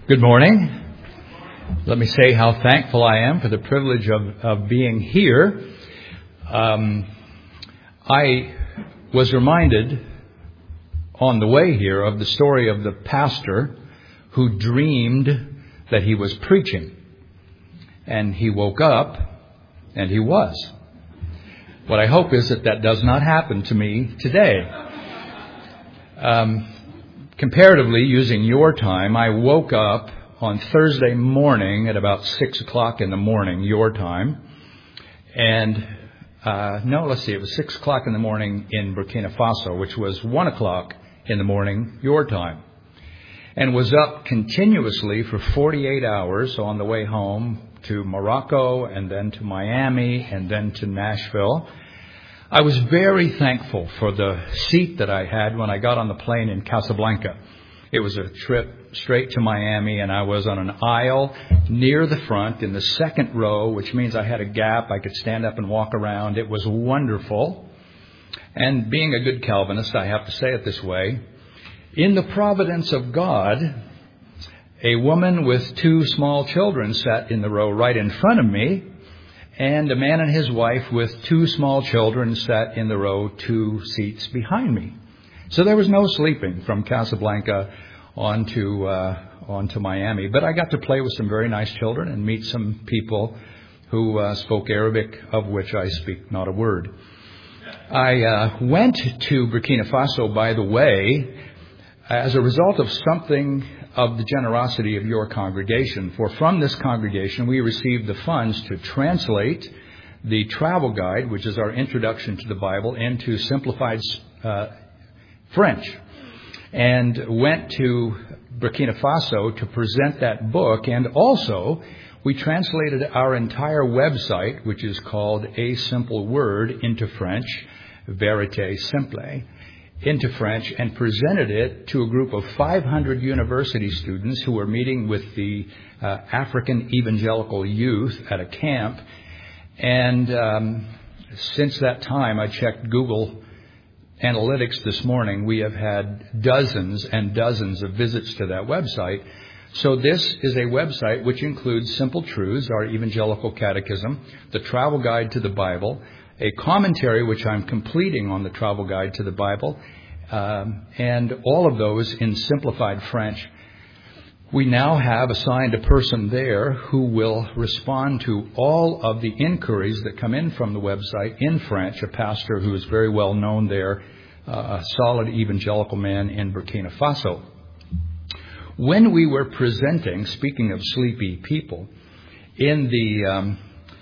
Good morning. Let me say how thankful I am for the privilege of being here. I was reminded on the way here of the story of the pastor who dreamed that he was preaching. And he woke up and he was. What I hope is that does not happen to me today. Comparatively, using your time, I woke up on Thursday morning at about 6 o'clock in the morning, your time. And, it was 6 o'clock in the morning in Burkina Faso, which was 1 o'clock in the morning, your time. And was up continuously for 48 hours on the way home to Morocco and then to Miami and then to Nashville. I was very thankful for the seat that I had when I got on the plane in Casablanca. It was a trip straight to Miami, and I was on an aisle near the front in the second row, which means I had a gap. I could stand up and walk around. It was wonderful. And being a good Calvinist, I have to say it this way. In the providence of God, a woman with 2 small children sat in the row right in front of me, and a man and his wife with 2 small children sat in the row 2 seats behind me. So there was no sleeping from Casablanca on to Miami. But I got to play with some very nice children and meet some people who spoke Arabic, of which I speak not a word. I went to Burkina Faso, by the way, as a result of something of the generosity of your congregation. For from this congregation, we received the funds to translate the travel guide, which is our introduction to the Bible, into simplified French, and went to Burkina Faso to present that book. And also, we translated our entire website, which is called A Simple Word, into French, Vérité Simple, into French, and presented it to a group of 500 university students who were meeting with the African evangelical youth at a camp. And since that time, I checked Google Analytics this morning. We have had dozens and dozens of visits to that website. So this is a website which includes Simple Truths, our evangelical catechism, the travel guide to the Bible, a commentary which I'm completing on the travel guide to the Bible, and all of those in simplified French. We now have assigned a person there who will respond to all of the inquiries that come in from the website in French, a pastor who is very well known there, a solid evangelical man in Burkina Faso. When we were presenting, speaking of sleepy people, in the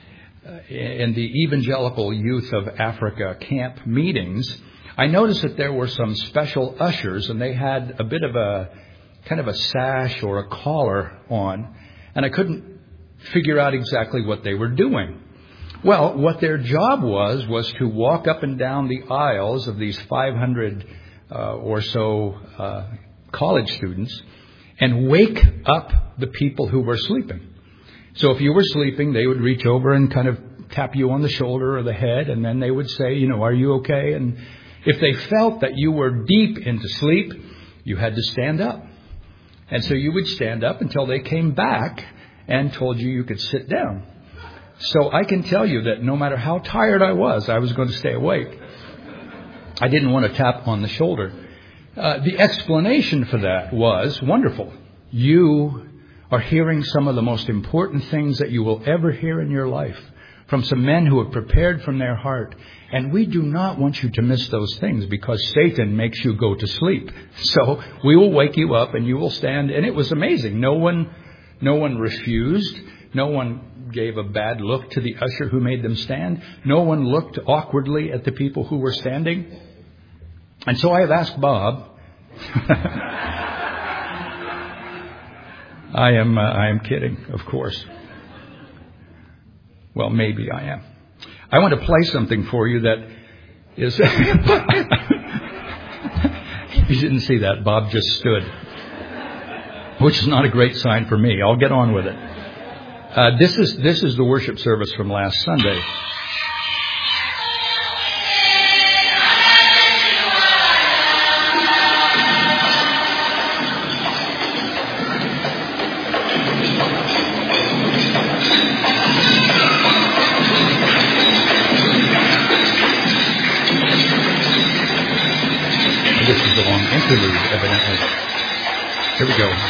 Evangelical Youth of Africa camp meetings, I noticed that there were some special ushers, and they had a bit of a kind of a sash or a collar on, and I couldn't figure out exactly what they were doing. Well, what their job was to walk up and down the aisles of these 500 or so college students and wake up the people who were sleeping. So if you were sleeping, they would reach over and kind of tap you on the shoulder or the head, and then they would say, are you okay? And if they felt that you were deep into sleep, you had to stand up. And so you would stand up until they came back and told you could sit down. So I can tell you that no matter how tired I was going to stay awake. I didn't want to tap on the shoulder. The explanation for that was wonderful. You are hearing some of the most important things that you will ever hear in your life from some men who have prepared from their heart. And we do not want you to miss those things because Satan makes you go to sleep. So we will wake you up and you will stand. And it was amazing. No one refused. No one gave a bad look to the usher who made them stand. No one looked awkwardly at the people who were standing. And so I have asked Bob. I am kidding, of course. Well, maybe I am. I want to play something for you that is... You didn't see that. Bob just stood. Which is not a great sign for me. I'll get on with it. This is the worship service from last Sunday. interlude, evidently. Here we go.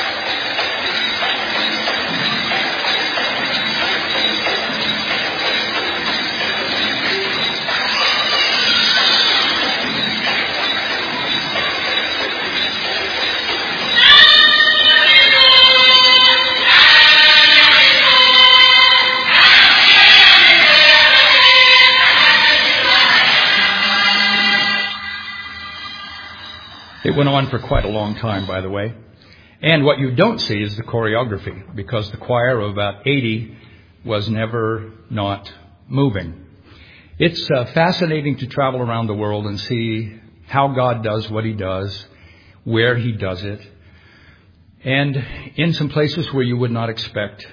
It went on for quite a long time, by the way. And what you don't see is the choreography, because the choir of about 80 was never not moving. It's fascinating to travel around the world and see how God does what he does, where he does it, and in some places where you would not expect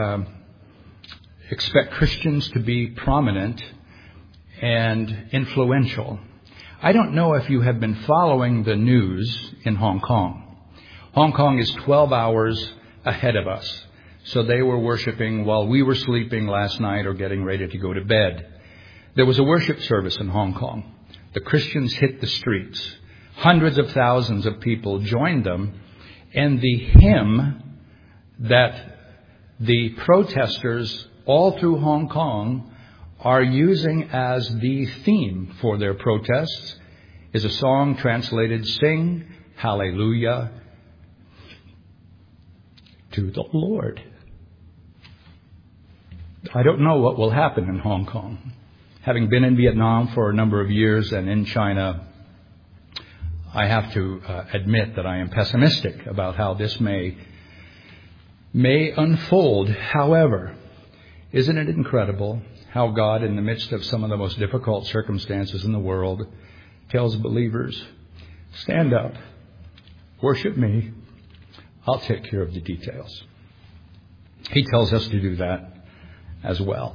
Christians to be prominent and influential. I don't know if you have been following the news in Hong Kong. Hong Kong is 12 hours ahead of us. So they were worshiping while we were sleeping last night or getting ready to go to bed. There was a worship service in Hong Kong. The Christians hit the streets. Hundreds of thousands of people joined them. And the hymn that the protesters all through Hong Kong are using as the theme for their protests is a song translated, "Sing Hallelujah to the Lord." I don't know what will happen in Hong Kong. Having been in Vietnam for a number of years and in China, I have to admit that I am pessimistic about how this may unfold. However, isn't it incredible how God, in the midst of some of the most difficult circumstances in the world, tells believers, stand up, worship me, I'll take care of the details. He tells us to do that as well.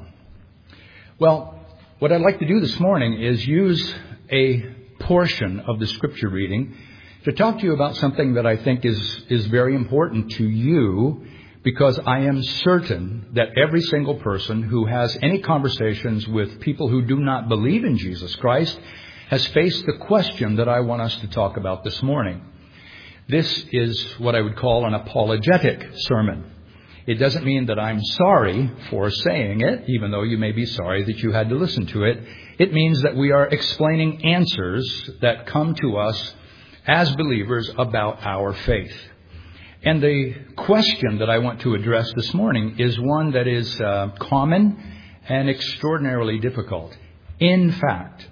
Well, what I'd like to do this morning is use a portion of the scripture reading to talk to you about something that I think is very important to you, because I am certain that every single person who has any conversations with people who do not believe in Jesus Christ has faced the question that I want us to talk about this morning. This is what I would call an apologetic sermon. It doesn't mean that I'm sorry for saying it, even though you may be sorry that you had to listen to it. It means that we are explaining answers that come to us as believers about our faith. And the question that I want to address this morning is one that is common and extraordinarily difficult. In fact,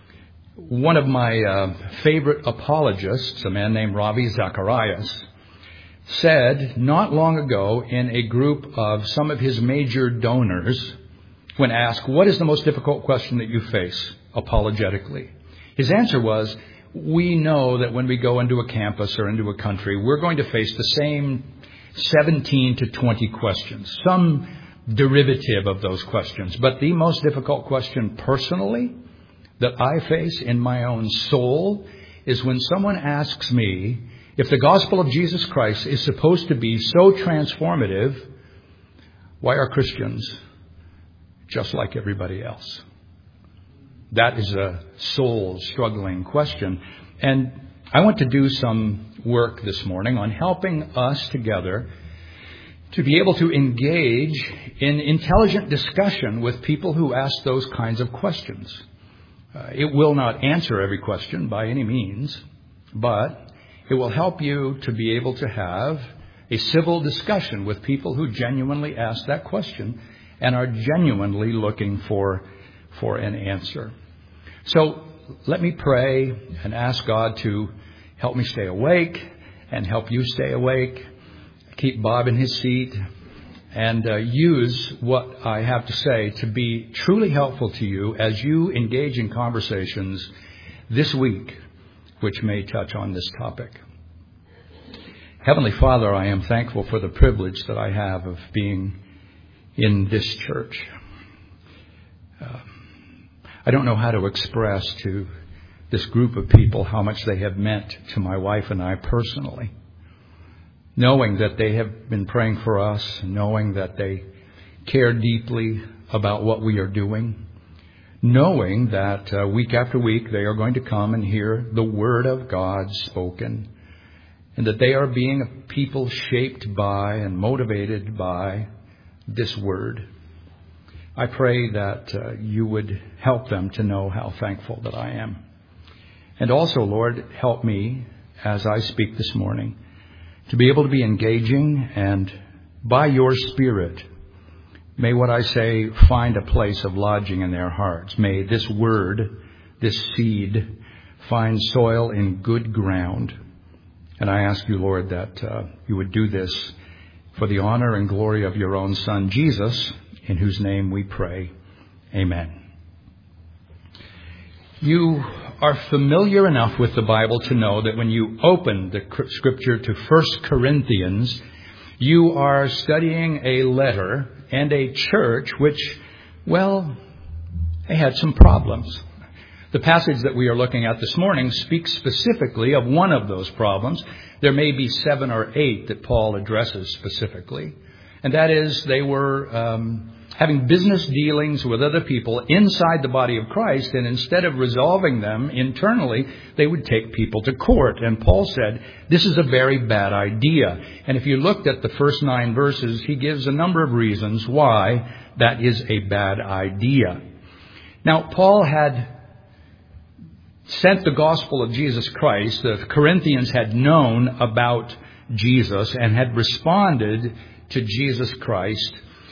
one of my favorite apologists, a man named Ravi Zacharias, said not long ago in a group of some of his major donors, when asked, what is the most difficult question that you face apologetically? His answer was, we know that when we go into a campus or into a country, we're going to face the same 17 to 20 questions, some derivative of those questions. But the most difficult question personally that I face in my own soul is when someone asks me if the gospel of Jesus Christ is supposed to be so transformative, why are Christians just like everybody else? That is a soul-struggling question. And I want to do some work this morning on helping us together to be able to engage in intelligent discussion with people who ask those kinds of questions. It will not answer every question by any means, but it will help you to be able to have a civil discussion with people who genuinely ask that question and are genuinely looking for an answer. So let me pray and ask God to help me stay awake and help you stay awake, keep Bob in his seat, and use what I have to say to be truly helpful to you as you engage in conversations this week, which may touch on this topic. Heavenly Father, I am thankful for the privilege that I have of being in this church. I don't know how to express to this group of people how much they have meant to my wife and I personally. Knowing that they have been praying for us, knowing that they care deeply about what we are doing, knowing that week after week they are going to come and hear the Word of God spoken, and that they are being a people shaped by and motivated by this Word. I pray that you would help them to know how thankful that I am. And also, Lord, help me as I speak this morning to be able to be engaging, and by your Spirit, may what I say find a place of lodging in their hearts. May this word, this seed, find soil in good ground. And I ask you, Lord, that you would do this for the honor and glory of your own Son, Jesus, in whose name we pray. Amen. You are familiar enough with the Bible to know that when you open the Scripture to 1 Corinthians, you are studying a letter and a church which, well, they had some problems. The passage that we are looking at this morning speaks specifically of one of those problems. There may be 7 or 8 that Paul addresses specifically. And that is, they were having business dealings with other people inside the body of Christ, and instead of resolving them internally, they would take people to court. And Paul said, this is a very bad idea. And if you looked at the first 9 verses, he gives a number of reasons why that is a bad idea. Now, Paul had sent the gospel of Jesus Christ. The Corinthians had known about Jesus and had responded to Jesus Christ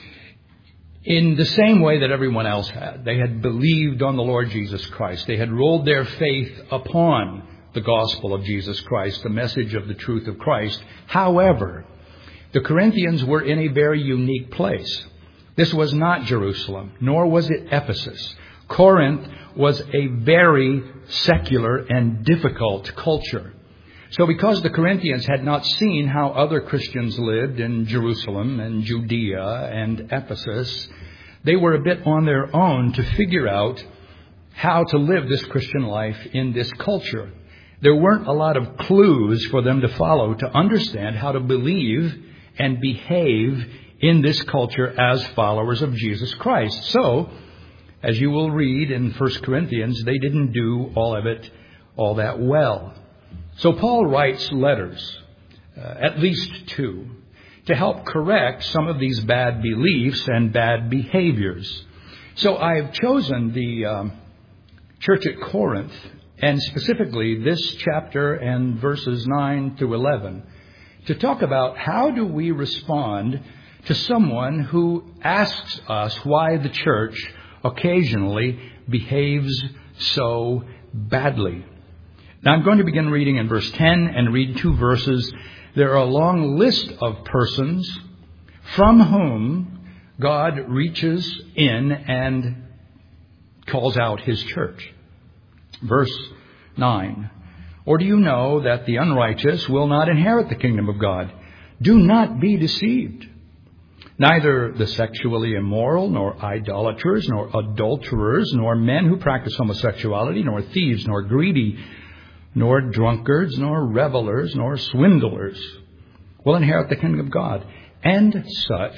in the same way that everyone else had. They had believed on the Lord Jesus Christ. They had rolled their faith upon the gospel of Jesus Christ, the message of the truth of Christ. However, the Corinthians were in a very unique place. This was not Jerusalem, nor was it Ephesus. Corinth was a very secular and difficult culture. So because the Corinthians had not seen how other Christians lived in Jerusalem and Judea and Ephesus, they were a bit on their own to figure out how to live this Christian life in this culture. There weren't a lot of clues for them to follow to understand how to believe and behave in this culture as followers of Jesus Christ. So, as you will read in 1 Corinthians, they didn't do all of it all that well. So Paul writes letters, at least 2, to help correct some of these bad beliefs and bad behaviors. So I've chosen the church at Corinth, and specifically this chapter and verses 9 through 11, to talk about how do we respond to someone who asks us why the church occasionally behaves so badly. Now, I'm going to begin reading in verse 10 and read 2 verses. There are a long list of persons from whom God reaches in and calls out his church. Verse 9. Or do you know that the unrighteous will not inherit the kingdom of God? Do not be deceived. Neither the sexually immoral, nor idolaters, nor adulterers, nor men who practice homosexuality, nor thieves, nor greedy, nor drunkards, nor revelers, nor swindlers will inherit the kingdom of God. And such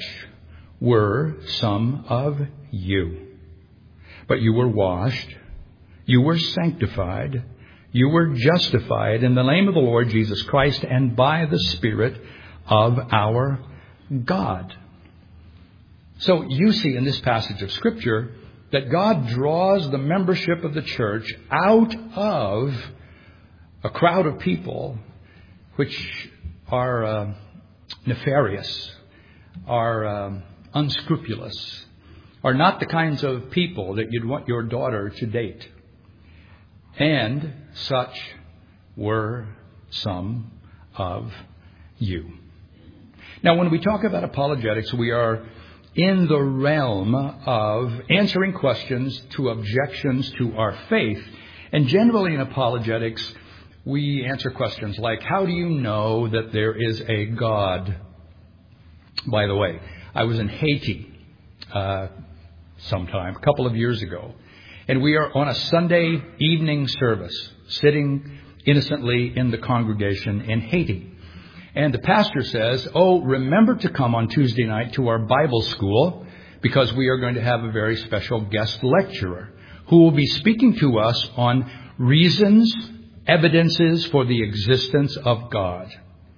were some of you. But you were washed, you were sanctified, you were justified in the name of the Lord Jesus Christ and by the Spirit of our God. So you see in this passage of Scripture that God draws the membership of the church out of a crowd of people which are nefarious, are unscrupulous, are not the kinds of people that you'd want your daughter to date. And such were some of you. Now, when we talk about apologetics, we are in the realm of answering questions to objections to our faith. And generally in apologetics, we answer questions like, how do you know that there is a God? By the way, I was in Haiti a couple of years ago, and we are on a Sunday evening service, sitting innocently in the congregation in Haiti. And the pastor says, remember to come on Tuesday night to our Bible school, because we are going to have a very special guest lecturer who will be speaking to us on reasons, evidences for the existence of God.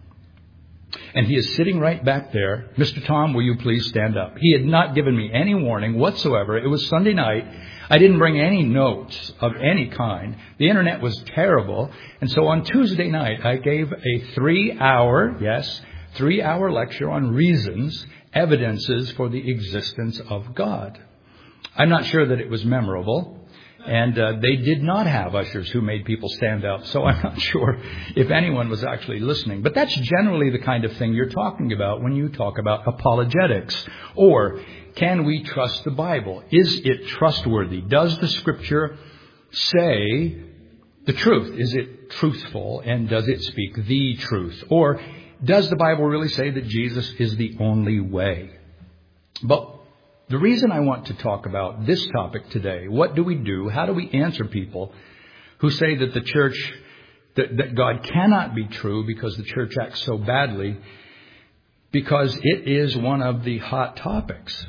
And he is sitting right back there. Mr. Tom, will you please stand up? He had not given me any warning whatsoever. It was Sunday night. I didn't bring any notes of any kind. The internet was terrible. And so on Tuesday night, I gave a 3-hour lecture on reasons, evidences for the existence of God. I'm not sure that it was memorable. And they did not have ushers who made people stand up. So I'm not sure if anyone was actually listening. But that's generally the kind of thing you're talking about when you talk about apologetics. Or, can we trust the Bible? Is it trustworthy? Does the Scripture say the truth? Is it truthful? And does it speak the truth? Or does the Bible really say that Jesus is the only way? But the reason I want to talk about this topic today, what do we do? How do we answer people who say that the church, that God cannot be true because the church acts so badly? Because it is one of the hot topics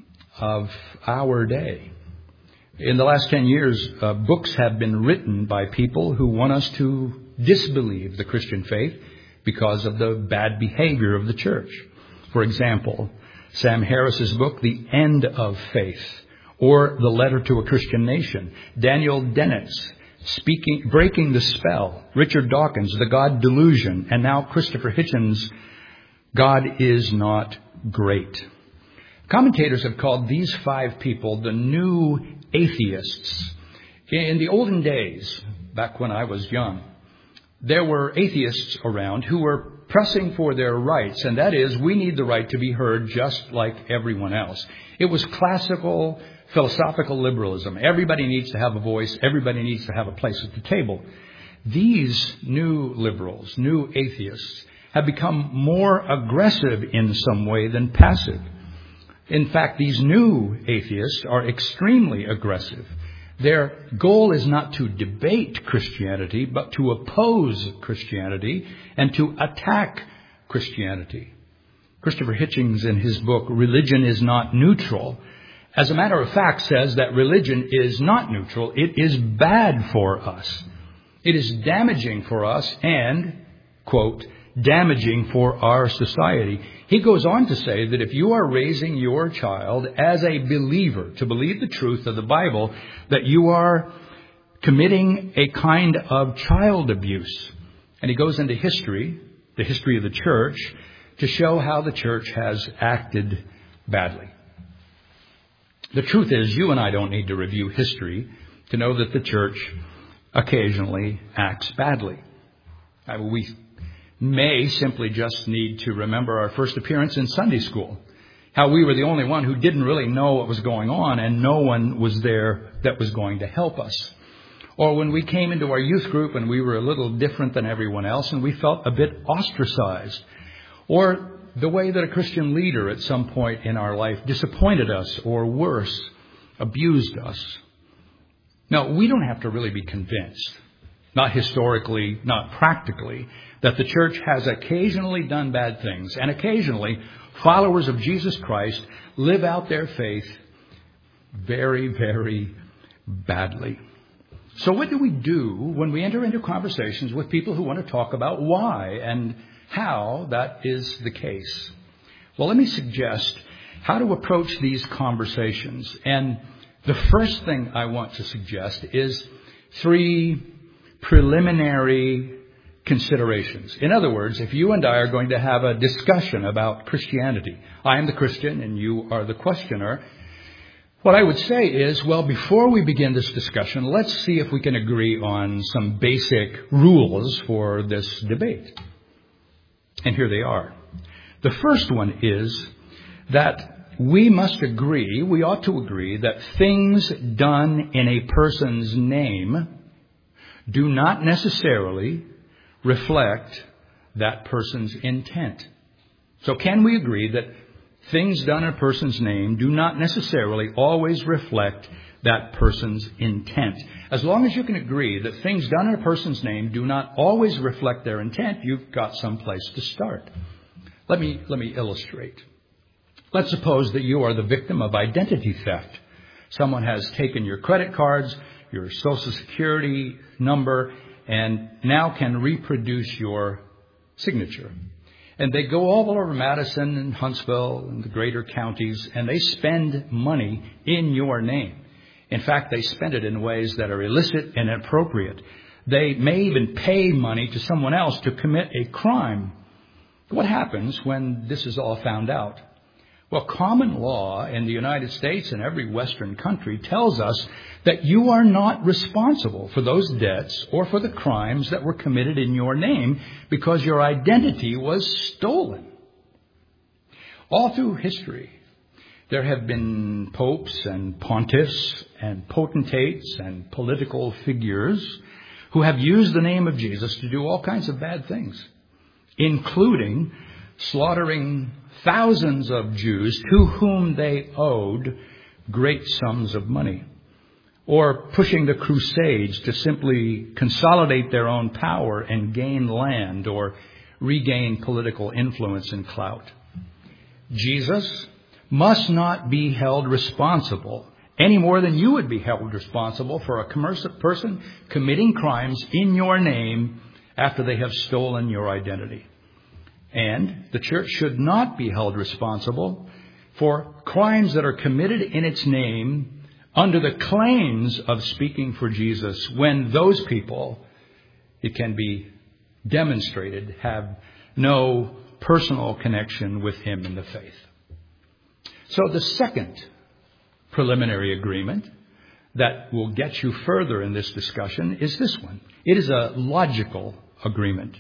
of our day. In the last 10 years, books have been written by people who want us to disbelieve the Christian faith because of the bad behavior of the church. For example, Sam Harris's book, The End of Faith, or The Letter to a Christian Nation. Daniel Dennett's Breaking the Spell. Richard Dawkins, The God Delusion. And now Christopher Hitchens' God is Not Great. Commentators have called these 5 people the new atheists. In the olden days, back when I was young, there were atheists around who were pressing for their rights, and that is, we need the right to be heard just like everyone else. It was classical philosophical liberalism. Everybody needs to have a voice. Everybody needs to have a place at the table. These new liberals, new atheists, have become more aggressive in some way than passive. In fact, these new atheists are extremely aggressive. Their goal is not to debate Christianity, but to oppose Christianity and to attack Christianity. Christopher Hitchens, in his book, Religion is Not Neutral, as a matter of fact, says that religion is not neutral. It is bad for us. It is damaging for us and, quote, damaging for our society. He goes on to say that if you are raising your child as a believer to believe the truth of the Bible, that you are committing a kind of child abuse. And he goes into history, the history of the church, to show how the church has acted badly. The truth is, you and I don't need to review history to know that the church occasionally acts badly. We may simply just need to remember our first appearance in Sunday school. How we were the only one who didn't really know what was going on, and no one was there that was going to help us. Or when we came into our youth group and we were a little different than everyone else and we felt a bit ostracized. Or the way that a Christian leader at some point in our life disappointed us, or worse, abused us. Now, we don't have to really be convinced, not historically, not practically, that the church has occasionally done bad things, and occasionally followers of Jesus Christ live out their faith very, very badly. So what do we do when we enter into conversations with people who want to talk about why and how that is the case? Well, let me suggest how to approach these conversations. And the first thing I want to suggest is 3 preliminary considerations. In other words, if you and I are going to have a discussion about Christianity, I am the Christian and you are the questioner, what I would say is, well, before we begin this discussion, let's see if we can agree on some basic rules for this debate. And here they are. The first one is that we ought to agree that things done in a person's name do not necessarily reflect that person's intent. So can we agree that things done in a person's name do not necessarily always reflect that person's intent? As long as you can agree that things done in a person's name do not always reflect their intent, you've got some place to start. Let me illustrate. Let's suppose that you are the victim of identity theft. Someone has taken your credit cards, your Social Security number, and now can reproduce your signature. And they go all over Madison and Huntsville and the greater counties, and they spend money in your name. In fact, they spend it in ways that are illicit and inappropriate. They may even pay money to someone else to commit a crime. What happens when this is all found out? Well, common law in the United States and every Western country tells us that you are not responsible for those debts or for the crimes that were committed in your name because your identity was stolen. All through history, there have been popes and pontiffs and potentates and political figures who have used the name of Jesus to do all kinds of bad things, including slaughtering thousands of Jews to whom they owed great sums of money, or pushing the Crusades to simply consolidate their own power and gain land or regain political influence and clout. Jesus must not be held responsible any more than you would be held responsible for a person committing crimes in your name after they have stolen your identity. And the church should not be held responsible for crimes that are committed in its name under the claims of speaking for Jesus when those people, it can be demonstrated, have no personal connection with him in the faith. So the second preliminary agreement that will get you further in this discussion is this one. It is a logical agreement.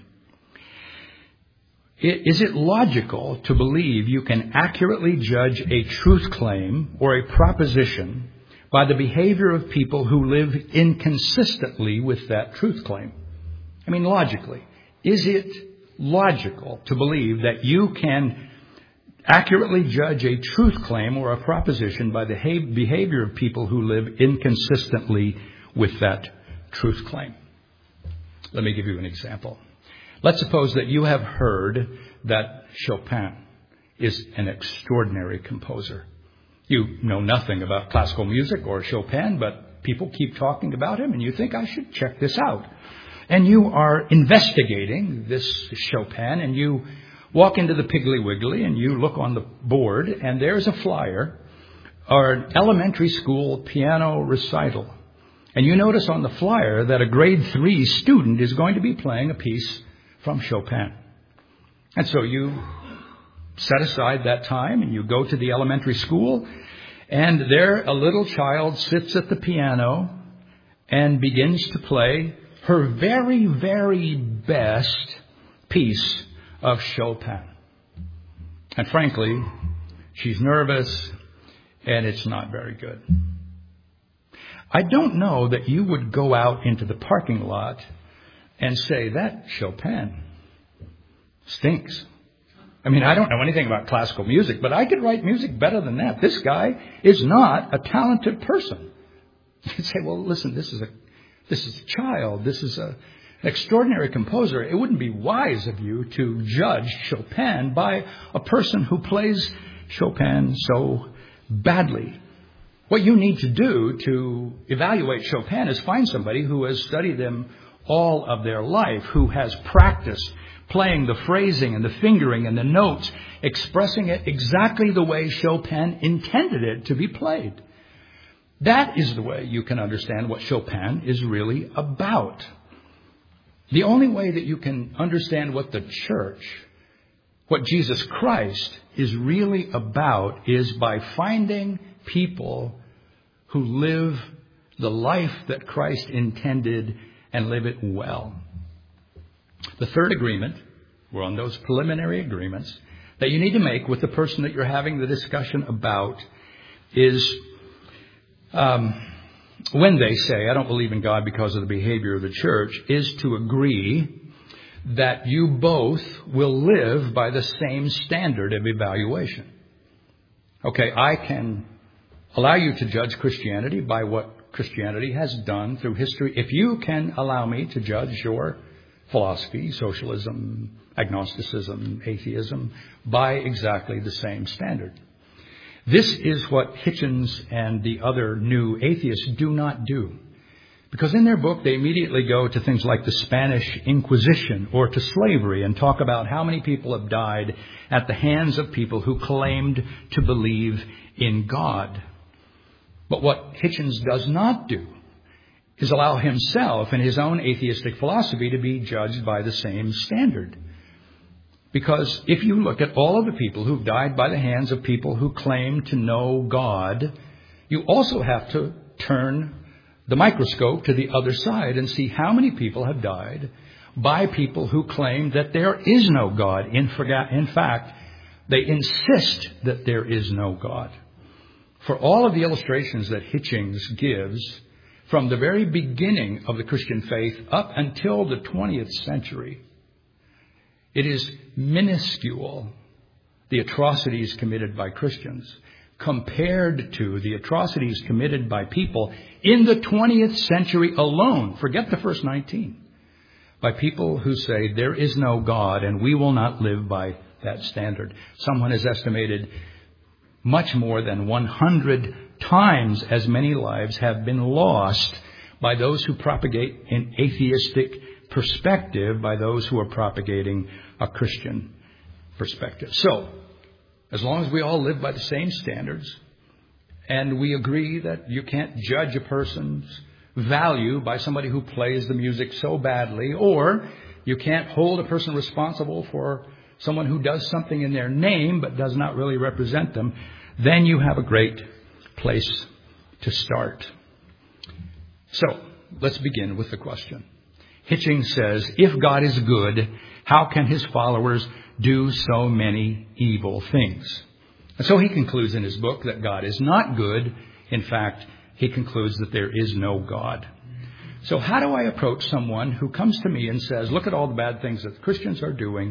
Is it logical to believe you can accurately judge a truth claim or a proposition by the behavior of people who live inconsistently with that truth claim? I mean, logically, is it logical to believe that you can accurately judge a truth claim or a proposition by the behavior of people who live inconsistently with that truth claim? Let me give you an example. Let's suppose that you have heard that Chopin is an extraordinary composer. You know nothing about classical music or Chopin, but people keep talking about him, and you think, I should check this out. And you are investigating this Chopin, and you walk into the Piggly Wiggly, and you look on the board, and there's a flyer, or an elementary school piano recital. And you notice on the flyer that a grade 3 student is going to be playing a piece from Chopin. And so you set aside that time and you go to the elementary school, and there a little child sits at the piano and begins to play her very, very best piece of Chopin. And frankly, she's nervous and it's not very good. I don't know that you would go out into the parking lot and say, that Chopin stinks. I mean, I don't know anything about classical music, but I could write music better than that. This guy is not a talented person. You'd say, well, listen, this is a child. This is an extraordinary composer. It wouldn't be wise of you to judge Chopin by a person who plays Chopin so badly. What you need to do to evaluate Chopin is find somebody who has studied him all of their life, who has practiced playing the phrasing and the fingering and the notes, expressing it exactly the way Chopin intended it to be played. That is the way you can understand what Chopin is really about. The only way that you can understand what the church, what Jesus Christ is really about, is by finding people who live the life that Christ intended and live it well. The third agreement, we're on those preliminary agreements, that you need to make with the person that you're having the discussion about is when they say, I don't believe in God because of the behavior of the church, is to agree that you both will live by the same standard of evaluation. Okay, I can allow you to judge Christianity by what Christianity has done through history. If you can allow me to judge your philosophy, socialism, agnosticism, atheism, by exactly the same standard, This is what Hitchens and the other new atheists do not do. Because in their book, they immediately go to things like the Spanish Inquisition or to slavery and talk about how many people have died at the hands of people who claimed to believe in God. But what Hitchens does not do is allow himself and his own atheistic philosophy to be judged by the same standard. Because if you look at all of the people who've died by the hands of people who claim to know God, you also have to turn the microscope to the other side and see how many people have died by people who claim that there is no God. In fact, they insist that there is no God. For all of the illustrations that Hitchens gives from the very beginning of the Christian faith up until the 20th century, it is minuscule, the atrocities committed by Christians, compared to the atrocities committed by people in the 20th century alone. Forget the first 19. By people who say there is no God and we will not live by that standard. Someone has estimated much more than 100 times as many lives have been lost by those who propagate an atheistic perspective, by those who are propagating a Christian perspective. So, as long as we all live by the same standards, and we agree that you can't judge a person's value by somebody who plays the music so badly, or you can't hold a person responsible for someone who does something in their name but does not really represent them, then you have a great place to start. So, let's begin with the question. Hitchens says, if God is good, how can his followers do so many evil things? And so he concludes in his book that God is not good. In fact, he concludes that there is no God. So how do I approach someone who comes to me and says, look at all the bad things that Christians are doing,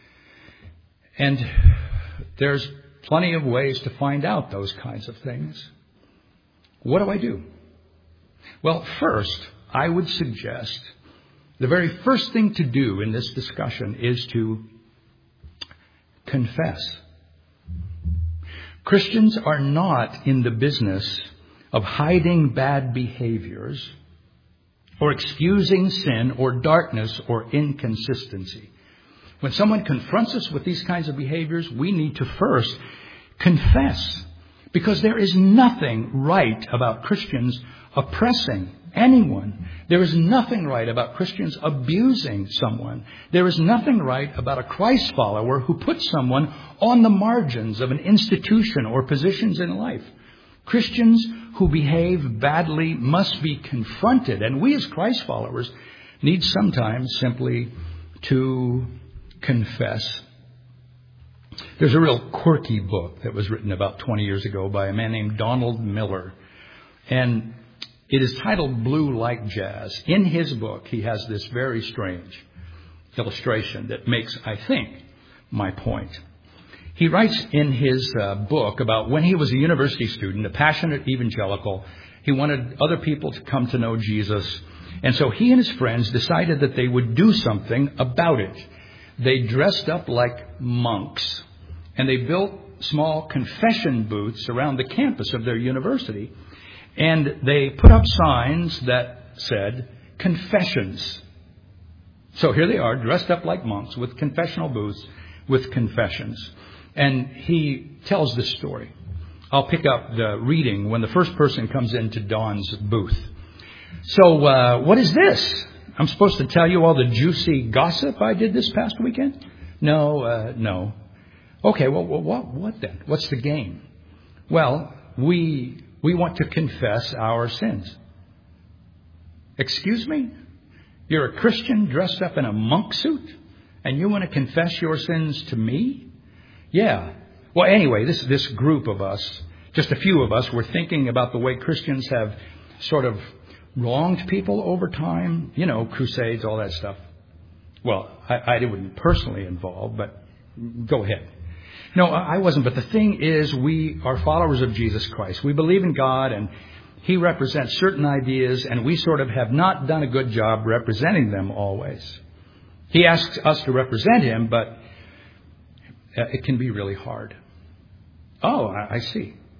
and there's plenty of ways to find out those kinds of things. What do I do? Well, first, I would suggest the very first thing to do in this discussion is to confess. Christians are not in the business of hiding bad behaviors or excusing sin or darkness or inconsistency. When someone confronts us with these kinds of behaviors, we need to first confess, because there is nothing right about Christians oppressing anyone. There is nothing right about Christians abusing someone. There is nothing right about a Christ follower who puts someone on the margins of an institution or positions in life. Christians who behave badly must be confronted, and we as Christ followers need sometimes simply to confess. There's a real quirky book that was written about 20 years ago by a man named Donald Miller, and it is titled Blue Like Jazz. In his book, he has this very strange illustration that makes, I think, my point. He writes in his book about when he was a university student, a passionate evangelical. He wanted other people to come to know Jesus. And so he and his friends decided that they would do something about it. They dressed up like monks, and they built small confession booths around the campus of their university. And they put up signs that said, confessions. So here they are, dressed up like monks with confessional booths with confessions. And he tells this story. I'll pick up the reading when the first person comes into Don's booth. So what is this? I'm supposed to tell you all the juicy gossip I did this past weekend? No. Okay, well, what then? What's the game? Well, we want to confess our sins. Excuse me? You're a Christian dressed up in a monk suit, and you want to confess your sins to me? Yeah. Well, anyway, this group of us, just a few of us, were thinking about the way Christians have sort of wronged people over time. You know, crusades, all that stuff. Well, I wasn't personally involved, but go ahead. No, I wasn't. But the thing is, we are followers of Jesus Christ. We believe in God, and He represents certain ideas, and we sort of have not done a good job representing them always. He asks us to represent Him, but it can be really hard. Oh, I see.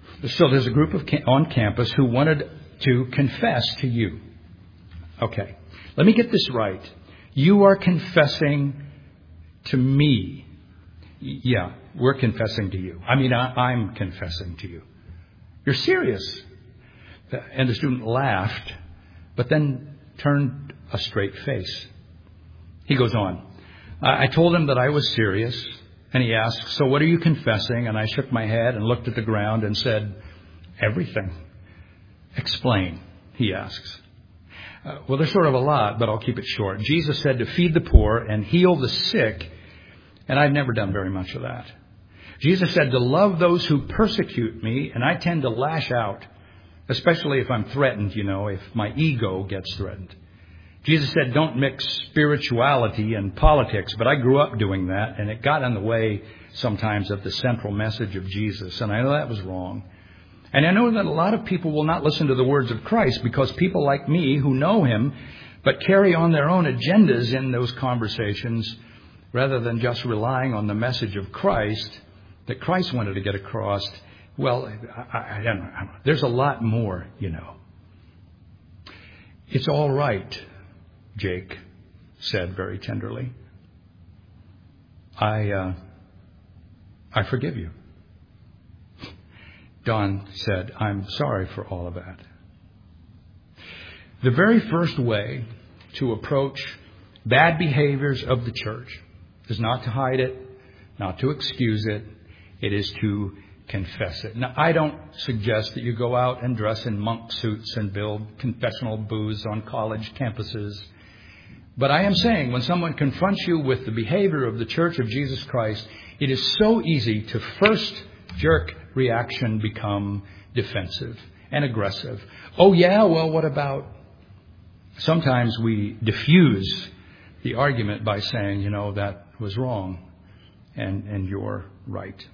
So there's a group on campus who wanted to confess to you. Okay, let me get this right. You are confessing to me. Yeah, we're confessing to you. I mean, I'm confessing to you. You're serious. And the student laughed, but then turned a straight face. He goes on. I told him that I was serious, and he asked, so what are you confessing? And I shook my head and looked at the ground and said, everything. Explain, he asks. Well, there's sort of a lot, but I'll keep it short. Jesus said to feed the poor and heal the sick, and I've never done very much of that. Jesus said to love those who persecute me, and I tend to lash out, especially if I'm threatened, if my ego gets threatened. Jesus said don't mix spirituality and politics, but I grew up doing that, and it got in the way sometimes of the central message of Jesus, and I know that was wrong. And I know that a lot of people will not listen to the words of Christ because people like me who know him but carry on their own agendas in those conversations rather than just relying on the message of Christ that Christ wanted to get across. Well, I don't know. There's a lot more, It's all right, Jake said very tenderly. I forgive you. Don said, I'm sorry for all of that. The very first way to approach bad behaviors of the church is not to hide it, not to excuse it. It is to confess it. Now, I don't suggest that you go out and dress in monk suits and build confessional booths on college campuses. But I am saying when someone confronts you with the behavior of the Church of Jesus Christ, it is so easy to first jerk reaction become defensive and aggressive. Oh, yeah, well, what about? Sometimes we diffuse the argument by saying, that was wrong and you're right.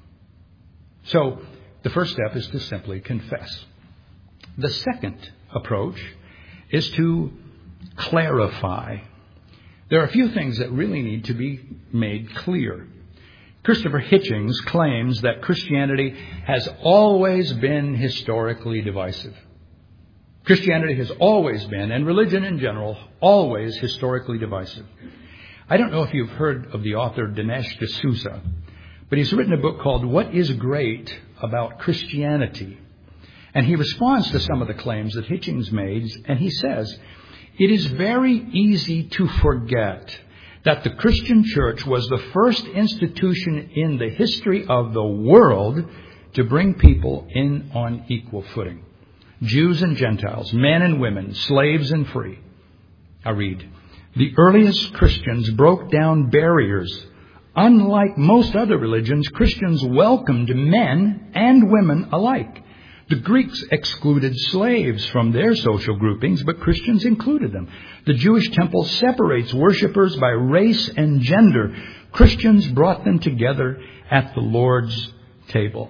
So the first step is to simply confess. The second approach is to clarify. There are a few things that really need to be made clear. Christopher Hitchens claims that Christianity has always been historically divisive. Christianity has always been, and religion in general, always historically divisive. I don't know if you've heard of the author Dinesh D'Souza, but he's written a book called What is Great About Christianity? And he responds to some of the claims that Hitchens made, and he says, it is very easy to forget that the Christian church was the first institution in the history of the world to bring people in on equal footing. Jews and Gentiles, men and women, slaves and free. I read, the earliest Christians broke down barriers. Unlike most other religions, Christians welcomed men and women alike. The Greeks excluded slaves from their social groupings, but Christians included them. The Jewish temple separates worshipers by race and gender. Christians brought them together at the Lord's table.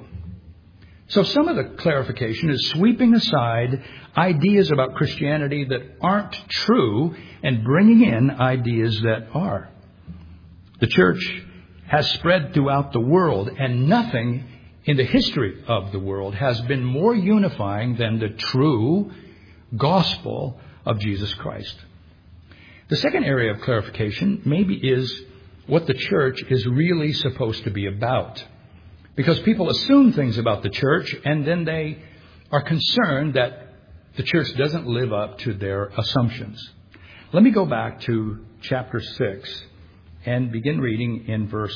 So some of the clarification is sweeping aside ideas about Christianity that aren't true and bringing in ideas that are. The church has spread throughout the world, and nothing in the history of the world has been more unifying than the true gospel of Jesus Christ. The second area of clarification maybe is what the church is really supposed to be about. Because people assume things about the church, and then they are concerned that the church doesn't live up to their assumptions. Let me go back to chapter 6 and begin reading in verse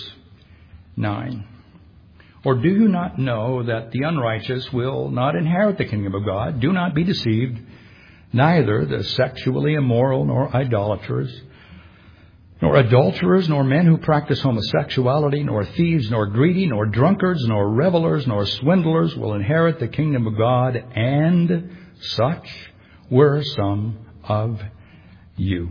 9. Or do you not know that the unrighteous will not inherit the kingdom of God? Do not be deceived. Neither the sexually immoral, nor idolaters, nor adulterers, nor men who practice homosexuality, nor thieves, nor greedy, nor drunkards, nor revelers, nor swindlers will inherit the kingdom of God. And such were some of you.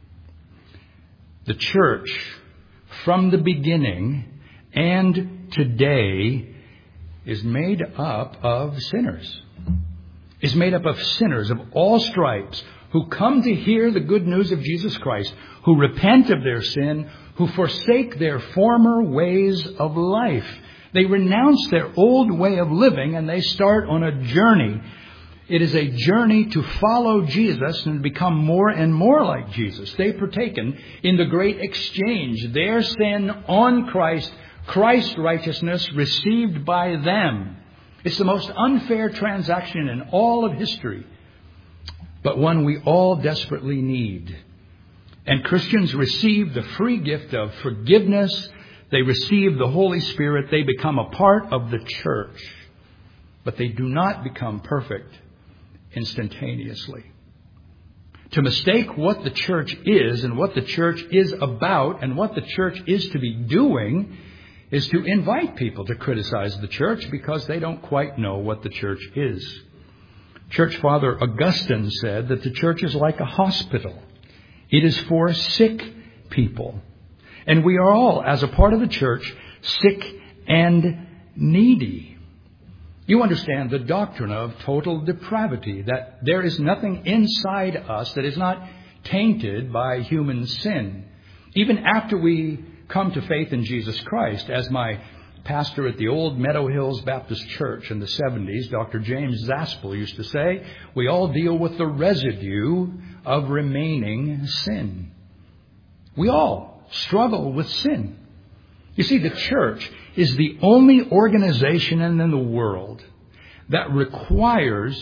The church, from the beginning and today, is made up of sinners. Is made up of sinners of all stripes who come to hear the good news of Jesus Christ, who repent of their sin, who forsake their former ways of life. They renounce their old way of living and they start on a journey. It is a journey to follow Jesus and become more and more like Jesus. They've partaken in the great exchange. Their sin on Christ, Christ's righteousness received by them. It's the most unfair transaction in all of history, but one we all desperately need. And Christians receive the free gift of forgiveness. They receive the Holy Spirit. They become a part of the church, but they do not become perfect instantaneously. To mistake what the church is and what the church is about and what the church is to be doing is to invite people to criticize the church because they don't quite know what the church is. Church Father Augustine said that the church is like a hospital. It is for sick people. And we are all, as a part of the church, sick and needy. You understand the doctrine of total depravity, that there is nothing inside us that is not tainted by human sin. Even after we come to faith in Jesus Christ, as my pastor at the old Meadow Hills Baptist Church in the 70s, Dr. James Zaspel, used to say, we all deal with the residue of remaining sin. We all struggle with sin. You see, the church is the only organization in the world that requires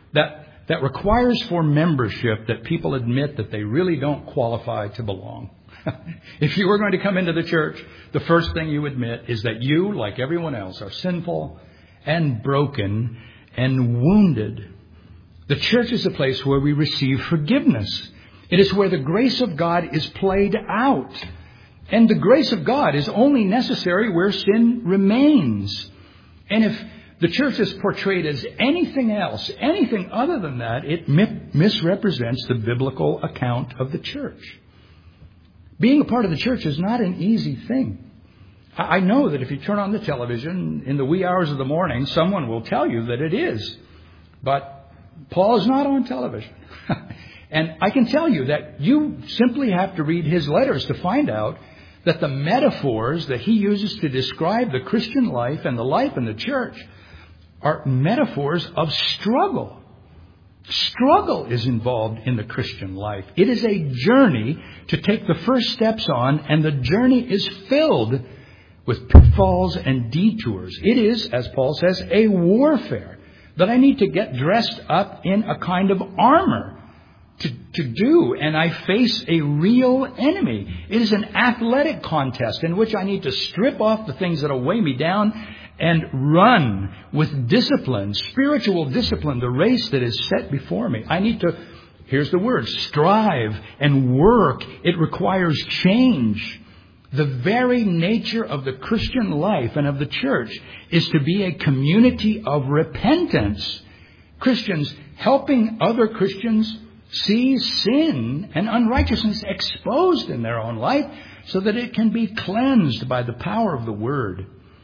for membership that people admit that they really don't qualify to belong. If you were going to come into the church, the first thing you admit is that you, like everyone else, are sinful and broken and wounded. The church is a place where we receive forgiveness. It is where the grace of God is played out. And the grace of God is only necessary where sin remains. And if the church is portrayed as anything else, anything other than that, it misrepresents the biblical account of the church. Being a part of the church is not an easy thing. I know that if you turn on the television in the wee hours of the morning, someone will tell you that it is. But Paul is not on television. And I can tell you that you simply have to read his letters to find out that the metaphors that he uses to describe the Christian life and the life in the church are metaphors of struggle. Struggle is involved in the Christian life. It is a journey to take the first steps on, and the journey is filled with pitfalls and detours. It is, as Paul says, a warfare that I need to get dressed up in a kind of armor to do, and I face a real enemy. It is an athletic contest in which I need to strip off the things that will weigh me down and run with discipline, spiritual discipline, the race that is set before me. I need to, here's the word, strive and work. It requires change. The very nature of the Christian life and of the church is to be a community of repentance. Christians helping other Christians see sin and unrighteousness exposed in their own life so that it can be cleansed by the power of the Word.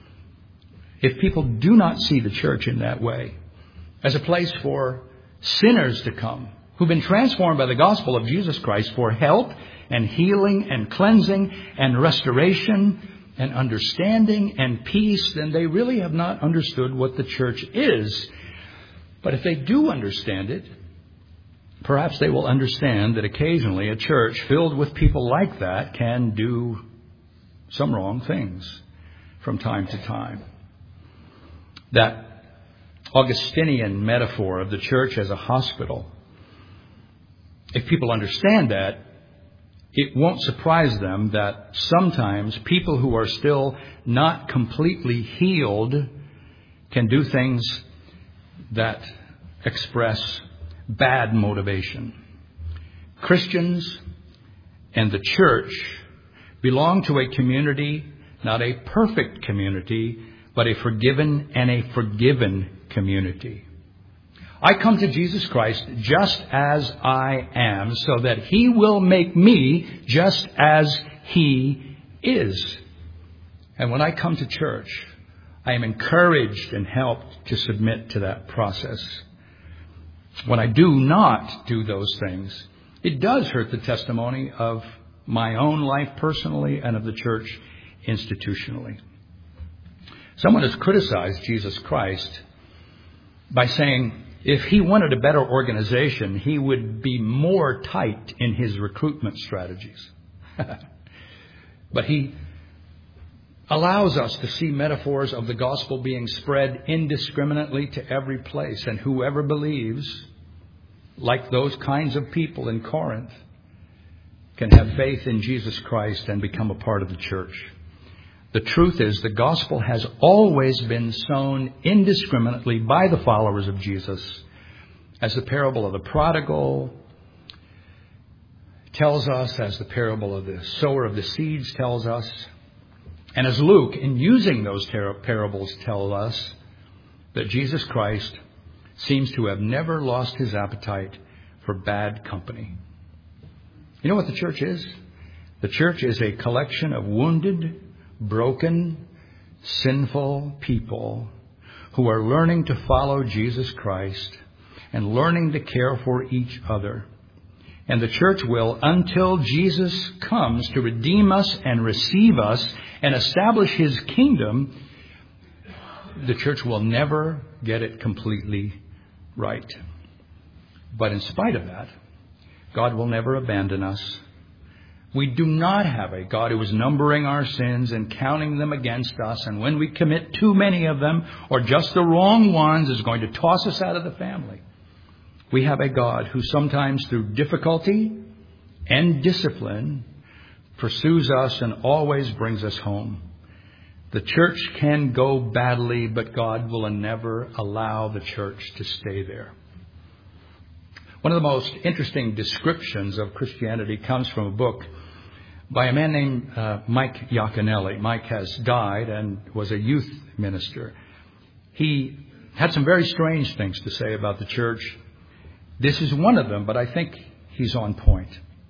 If people do not see the church in that way, as a place for sinners to come, who've been transformed by the gospel of Jesus Christ for help and healing and cleansing and restoration and understanding and peace, then they really have not understood what the church is. But if they do understand it, perhaps they will understand that occasionally a church filled with people like that can do some wrong things from time to time. That Augustinian metaphor of the church as a hospital, if people understand that, it won't surprise them that sometimes people who are still not completely healed can do things that express bad motivation. Christians and the church belong to a community, not a perfect community, but a forgiven and a forgiven community. I come to Jesus Christ just as I am, so that He will make me just as He is. And when I come to church, I am encouraged and helped to submit to that process. When I do not do those things, it does hurt the testimony of my own life personally and of the church institutionally. Someone has criticized Jesus Christ by saying if he wanted a better organization, he would be more tight in his recruitment strategies. But he allows us to see metaphors of the gospel being spread indiscriminately to every place. And whoever believes, like those kinds of people in Corinth, can have faith in Jesus Christ and become a part of the church. The truth is, the gospel has always been sown indiscriminately by the followers of Jesus, as the parable of the prodigal tells us, as the parable of the sower of the seeds tells us, and as Luke, in using those parables, tells us that Jesus Christ seems to have never lost his appetite for bad company. You know what the church is? The church is a collection of wounded, broken, sinful people who are learning to follow Jesus Christ and learning to care for each other. And the church will, until Jesus comes to redeem us and receive us and establish his kingdom, the church will never get it completely right. But in spite of that, God will never abandon us. We do not have a God who is numbering our sins and counting them against us, and when we commit too many of them or just the wrong ones is going to toss us out of the family. We have a God who sometimes through difficulty and discipline pursues us and always brings us home. The church can go badly, but God will never allow the church to stay there. One of the most interesting descriptions of Christianity comes from a book by a man named Mike Yaconelli. Mike has died and was a youth minister. He had some very strange things to say about the church. This is one of them, but I think he's on point.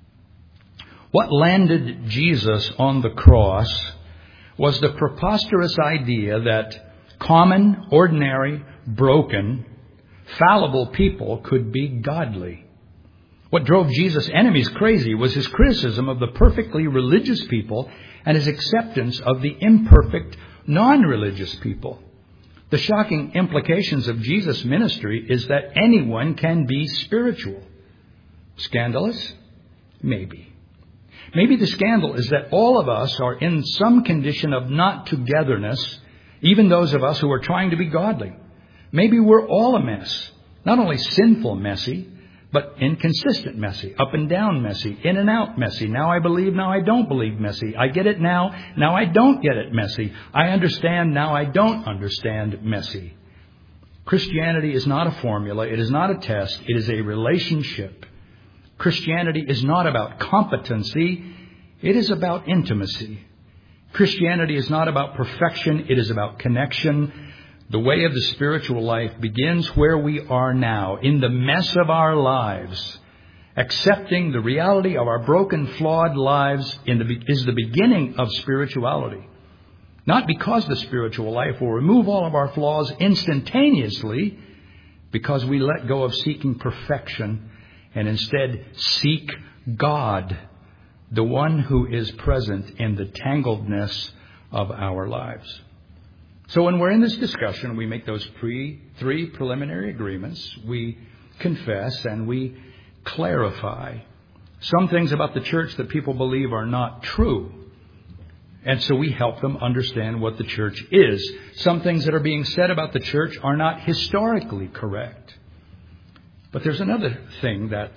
What landed Jesus on the cross was the preposterous idea that common, ordinary, broken, fallible people could be godly. What drove Jesus' enemies crazy was his criticism of the perfectly religious people and his acceptance of the imperfect, non-religious people. The shocking implications of Jesus' ministry is that anyone can be spiritual. Scandalous? Maybe. Maybe the scandal is that all of us are in some condition of not togetherness, even those of us who are trying to be godly. Maybe we're all a mess. Not only sinful messy, but inconsistent messy, up and down messy, in and out messy. Now I believe, now I don't believe messy. I get it now I don't get it messy. I understand, now I don't understand messy. Christianity is not a formula. It is not a test. It is a relationship. Christianity is not about competency. It is about intimacy. Christianity is not about perfection. It is about connection. The way of the spiritual life begins where we are now, in the mess of our lives. Accepting the reality of our broken, flawed lives is the beginning of spirituality. Not because the spiritual life will remove all of our flaws instantaneously, because we let go of seeking perfection and instead seek God, the one who is present in the tangledness of our lives. So when we're in this discussion, we make those three preliminary agreements. We confess and we clarify some things about the church that people believe are not true. And so we help them understand what the church is. Some things that are being said about the church are not historically correct. But there's another thing that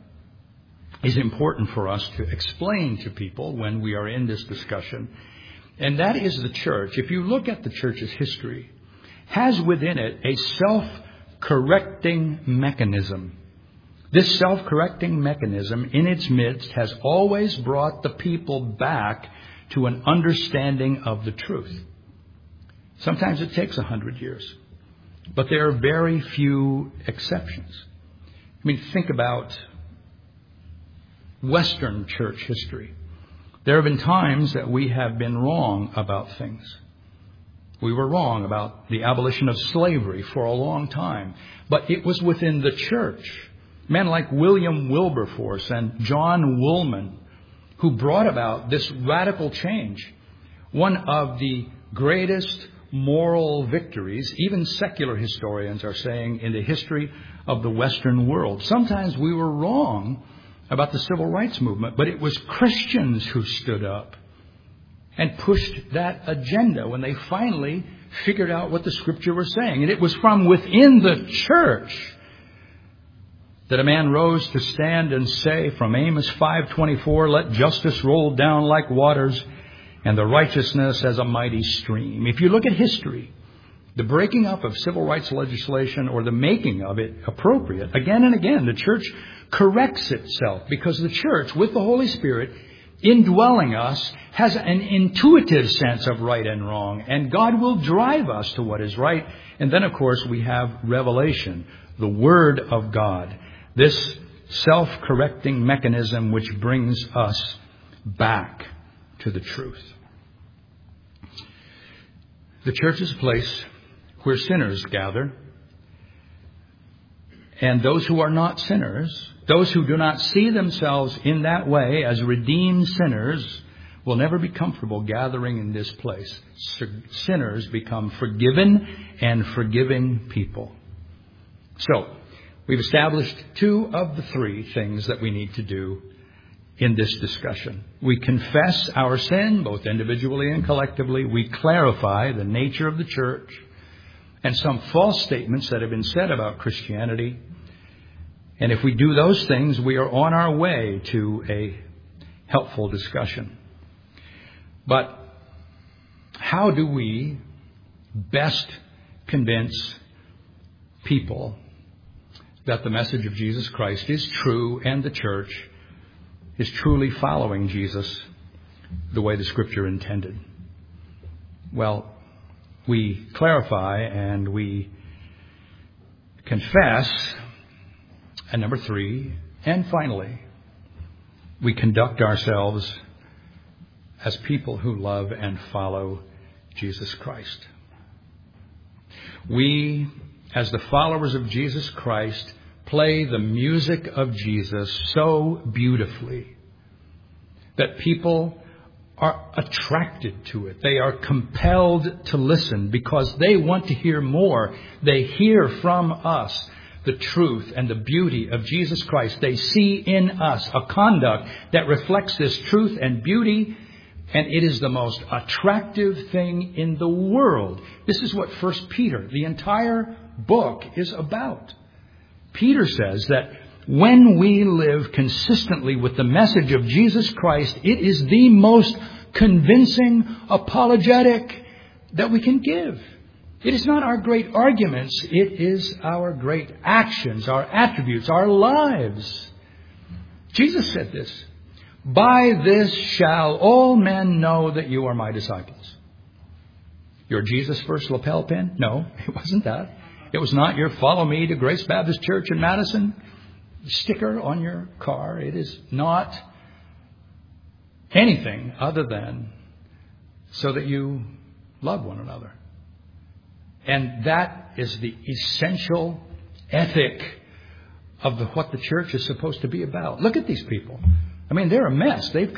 is important for us to explain to people when we are in this discussion. And that is the church, if you look at the church's history, has within it a self-correcting mechanism. This self-correcting mechanism in its midst has always brought the people back to an understanding of the truth. Sometimes it takes 100 years, but there are very few exceptions. I mean, think about Western church history. There have been times that we have been wrong about things. We were wrong about the abolition of slavery for a long time, but it was within the church. Men like William Wilberforce and John Woolman, who brought about this radical change. One of the greatest moral victories, even secular historians are saying, in the history of the Western world. Sometimes we were wrong about the civil rights movement, but it was Christians who stood up and pushed that agenda when they finally figured out what the Scripture was saying. And it was from within the church that a man rose to stand and say, from Amos 5:24, let justice roll down like waters and the righteousness as a mighty stream. If you look at history, the breaking up of civil rights legislation or the making of it appropriate, again and again, the church corrects itself because the church, with the Holy Spirit, indwelling us, has an intuitive sense of right and wrong, and God will drive us to what is right. And then, of course, we have revelation, the Word of God, this self-correcting mechanism which brings us back to the truth. The church is a place where sinners gather, and those who are not sinners, those who do not see themselves in that way as redeemed sinners, will never be comfortable gathering in this place. Sinners become forgiven and forgiving people. So, we've established two of the three things that we need to do in this discussion. We confess our sin, both individually and collectively. We clarify the nature of the church and some false statements that have been said about Christianity. And if we do those things, we are on our way to a helpful discussion. But how do we best convince people that the message of Jesus Christ is true and the church is truly following Jesus the way the Scripture intended? Well, we clarify and we confess. And number three, and finally, we conduct ourselves as people who love and follow Jesus Christ. We, as the followers of Jesus Christ, play the music of Jesus so beautifully that people are attracted to it. They are compelled to listen because they want to hear more. They hear from us the truth and the beauty of Jesus Christ. They see in us a conduct that reflects this truth and beauty, and it is the most attractive thing in the world. This is what 1 Peter, the entire book, is about. Peter says that when we live consistently with the message of Jesus Christ, it is the most convincing apologetic that we can give. It is not our great arguments. It is our great actions, our attributes, our lives. Jesus said this, by this shall all men know that you are my disciples. Your Jesus First lapel pin? No, it wasn't that. It was not your follow me to Grace Baptist Church in Madison sticker on your car. It is not anything other than so that you love one another. And that is the essential ethic of what the church is supposed to be about. Look at these people. I mean, they're a mess. Look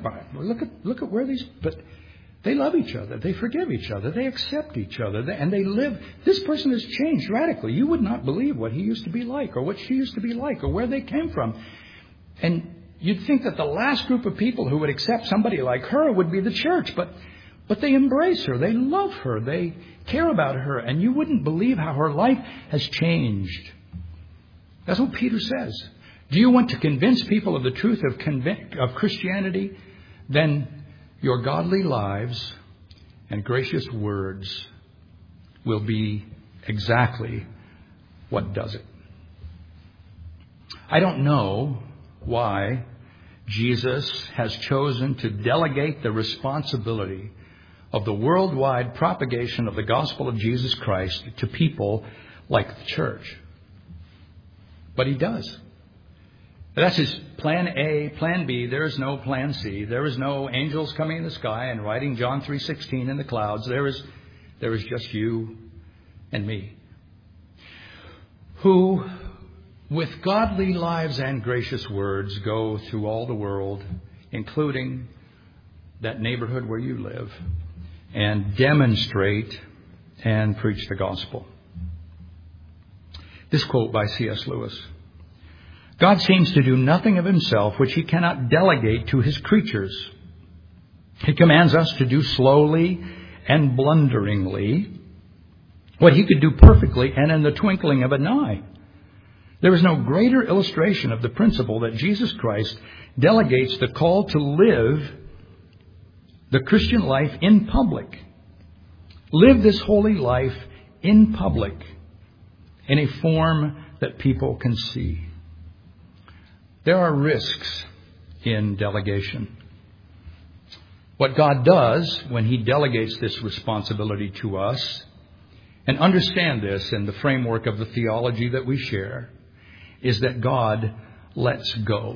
at where these, but they love each other. They forgive each other. They accept each other. And they live. This person has changed radically. You would not believe what he used to be like or what she used to be like or where they came from. And you'd think that the last group of people who would accept somebody like her would be the church. But they embrace her. They love her. They care about her. And you wouldn't believe how her life has changed. That's what Peter says. Do you want to convince people of the truth of Christianity? Then your godly lives and gracious words will be exactly what does it. I don't know why Jesus has chosen to delegate the responsibility of the worldwide propagation of the gospel of Jesus Christ to people like the church. But he does. That's his plan A, plan B. There is no plan C. There is no angels coming in the sky and writing John 3:16 in the clouds. There is just you and me, who with godly lives and gracious words go through all the world, including that neighborhood where you live, and demonstrate and preach the gospel. This quote by C.S. Lewis. God seems to do nothing of himself which he cannot delegate to his creatures. He commands us to do slowly and blunderingly what he could do perfectly and in the twinkling of an eye. There is no greater illustration of the principle that Jesus Christ delegates the call to live the Christian life in public. Live this holy life in public in a form that people can see. There are risks in delegation. What God does when he delegates this responsibility to us, and understand this in the framework of the theology that we share, is that God lets go.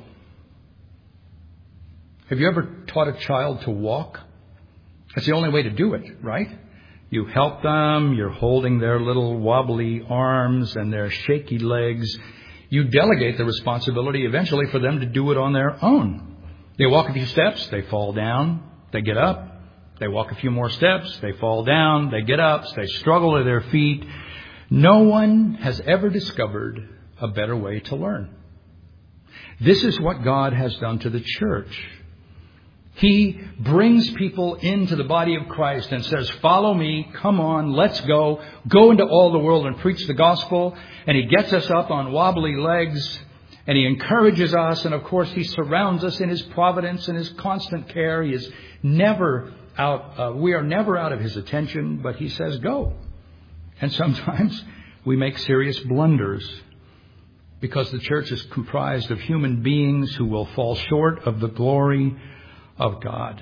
Have you ever taught a child to walk? That's the only way to do it, right? You help them, you're holding their little wobbly arms and their shaky legs. You delegate the responsibility eventually for them to do it on their own. They walk a few steps, they fall down, they get up. They walk a few more steps, they fall down, they get up, they struggle to their feet. No one has ever discovered a better way to learn. This is what God has done to the church. He brings people into the body of Christ and says, follow me, come on, let's go. Go into all the world and preach the gospel. And he gets us up on wobbly legs and he encourages us. And of course, he surrounds us in his providence and his constant care. He is never out. We are never out of his attention, but he says, go. And sometimes we make serious blunders because the church is comprised of human beings who will fall short of the glory of God.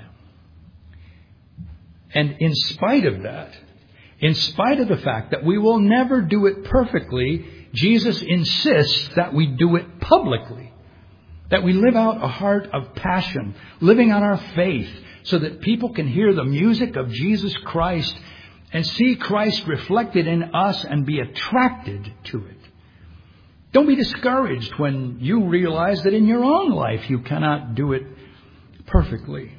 And in spite of that, in spite of the fact that we will never do it perfectly, Jesus insists that we do it publicly, that we live out a heart of passion, living out our faith so that people can hear the music of Jesus Christ and see Christ reflected in us and be attracted to it. Don't be discouraged when you realize that in your own life you cannot do it perfectly.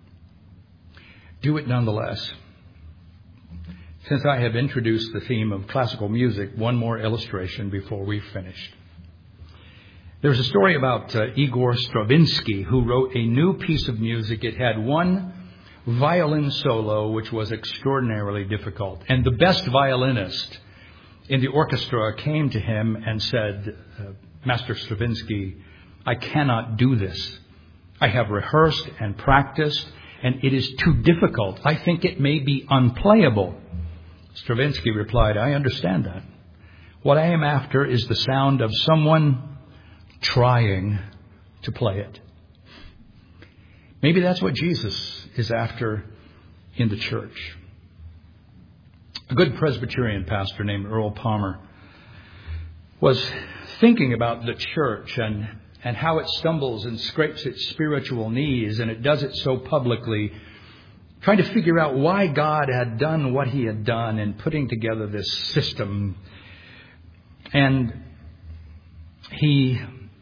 Do it nonetheless. Since I have introduced the theme of classical music, one more illustration before we've finished. There's a story about Igor Stravinsky, who wrote a new piece of music. It had one violin solo, which was extraordinarily difficult. And the best violinist in the orchestra came to him and said, Master Stravinsky, I cannot do this. I have rehearsed and practiced, and it is too difficult. I think it may be unplayable. Stravinsky replied, I understand that. What I am after is the sound of someone trying to play it. Maybe that's what Jesus is after in the church. A good Presbyterian pastor named Earl Palmer was thinking about the church and how it stumbles and scrapes its spiritual knees, and it does it so publicly, trying to figure out why God had done what he had done in putting together this system. And he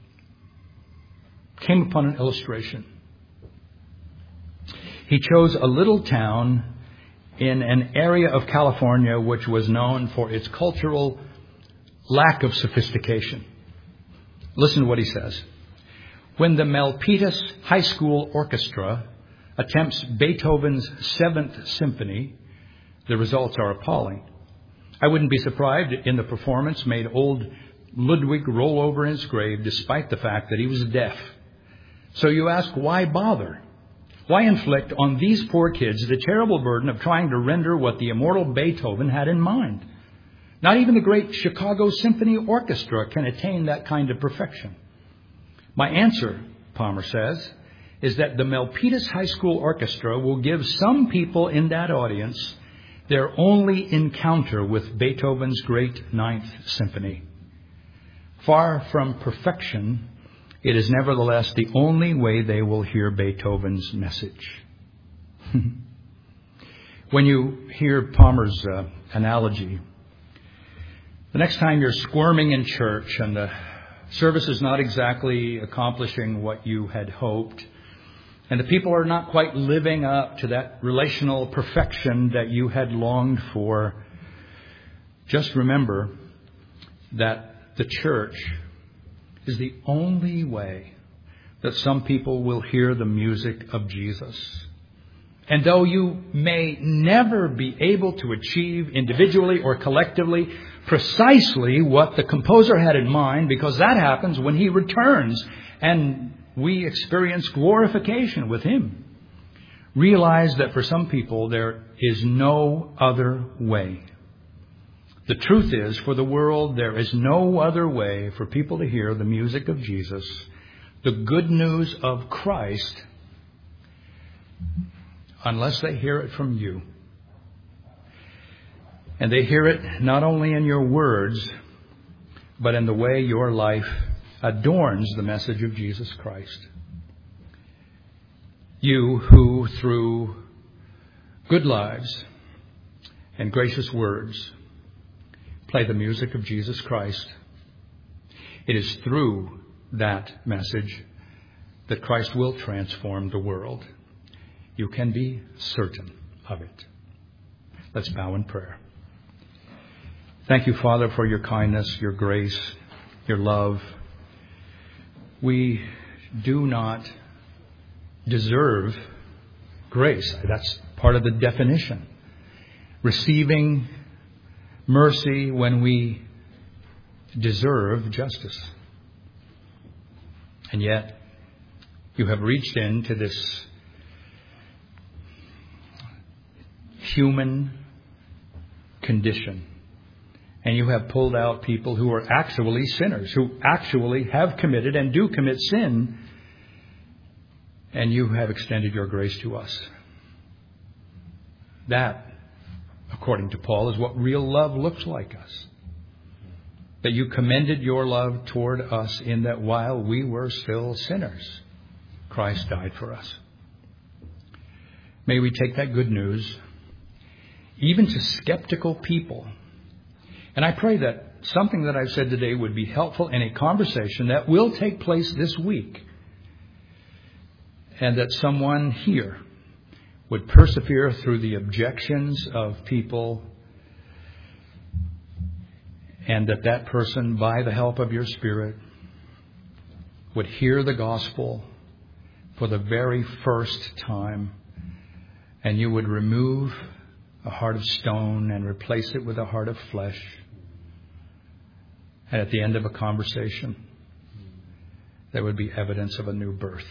came upon an illustration. He chose a little town in an area of California which was known for its cultural lack of sophistication. Listen to what he says. When the Milpitas High School Orchestra attempts Beethoven's 7th Symphony, the results are appalling. I wouldn't be surprised in the performance made old Ludwig roll over in his grave despite the fact that he was deaf. So you ask, why bother? Why inflict on these poor kids the terrible burden of trying to render what the immortal Beethoven had in mind? Not even the great Chicago Symphony Orchestra can attain that kind of perfection. My answer, Palmer says, is that the Milpitas High School Orchestra will give some people in that audience their only encounter with Beethoven's great 9th Symphony. Far from perfection, it is nevertheless the only way they will hear Beethoven's message. When you hear Palmer's analogy, the next time you're squirming in church and the service is not exactly accomplishing what you had hoped, and the people are not quite living up to that relational perfection that you had longed for, Just remember that the church is the only way that some people will hear the music of Jesus. And though you may never be able to achieve individually or collectively precisely what the composer had in mind, because that happens when he returns and we experience glorification with him, realize that for some people there is no other way. The truth is, for the world, there is no other way for people to hear the music of Jesus, the good news of Christ, unless they hear it from you. And they hear it not only in your words, but in the way your life adorns the message of Jesus Christ. You who, through good lives and gracious words, play the music of Jesus Christ, it is through that message that Christ will transform the world. You can be certain of it. Let's bow in prayer. Thank you, Father, for your kindness, your grace, your love. We do not deserve grace. That's part of the definition. Receiving mercy when we deserve justice. And yet, you have reached into this human condition, and you have pulled out people who are actually sinners, who actually have committed and do commit sin, and you have extended your grace to us. That, according to Paul, is what real love looks like us. That you commended your love toward us in that while we were still sinners, Christ died for us. May we take that good news even to skeptical people. And I pray that something that I've said today would be helpful in a conversation that will take place this week. And that someone here would persevere through the objections of people, and that person, by the help of your Spirit, would hear the gospel for the very first time, and you would remove a heart of stone and replace it with a heart of flesh. And at the end of a conversation, there would be evidence of a new birth.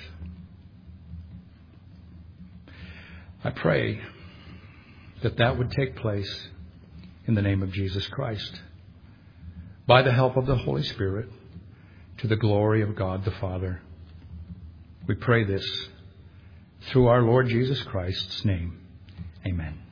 I pray that would take place in the name of Jesus Christ, by the help of the Holy Spirit, to the glory of God the Father. We pray this through our Lord Jesus Christ's name. Amen.